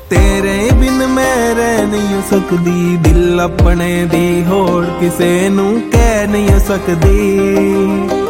तेरे बिन मैं रह नहीं सकदी, दिल अपने दी होड़ किसे नू कह नहीं सकदी।